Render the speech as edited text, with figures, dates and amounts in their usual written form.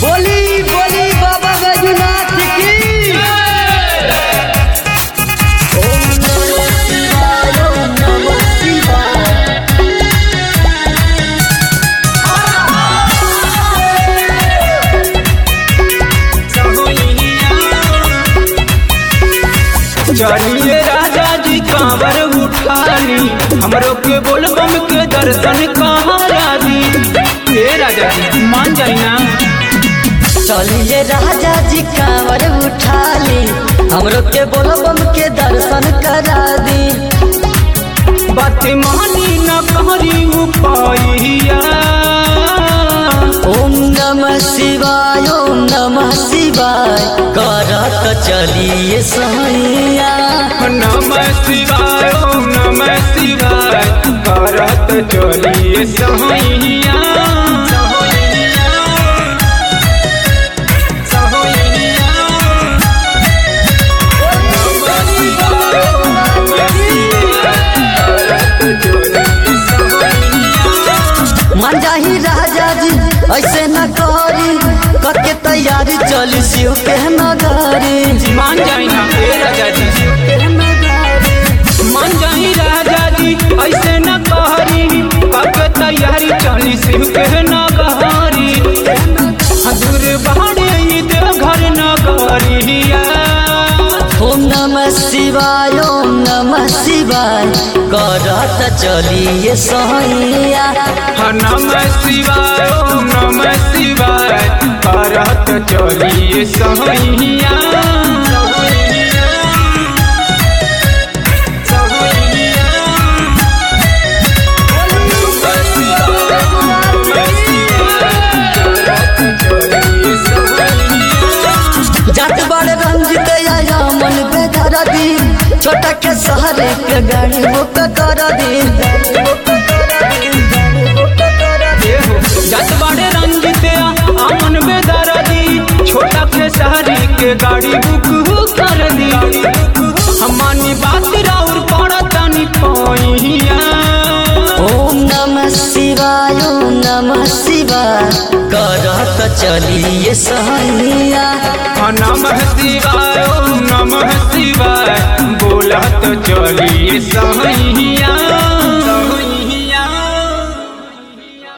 बोली बोली बाबा बैजूनाथ की। ओम नमः शिवाय, ओम नमः शिवाय। चलिए राजा जी कांवर उठाली, हमरो के बोलबम के दर्शन कहारा दी। हे राजा जी मान जाई ना। चलिए राजा जी कांवर उठाली, हमरो के बोलबम के दर्शन करा दी। बात मानी न कहरी उपाइया। ओम नमः शिवाय, ओम नमः शिवाय। करत चलिए सैया। नमः शिवाय, ओम नमः शिवाय। करत चलिए सहैया। मान जाही राजा जी ऐसे न करी, कके तैयारी चली शिव के नगरी। मान जाई ना हे राजा जी, मान जाई राजा जी ऐसे न कहरी। पक तैयारी चली शिव के नगरी। दूर बाड़े देवघर नगरिया। ओम नमः शिवाय, ओम नमः शिवाय। करत चलिए सैया। नमः शिवाय, ओम नमः शिवाय। करत चलिए सहैया। जात बड़ रंजित आया मन बेधर दी, छोटा के सहरे के गाड़ी बुक कर दी। जत बड़े रंजित आमन बेदर्दी, छोटा के शहरी के गाड़ी बुक कर दी। हमानी बात राउर पड़तनी पैया। ओम नमः शिवाय, ओम नमः शिवाय। करत चलिए सैया। नमः शिवाय, ओम नमः शिवाय। बोलत चलिए सहैया।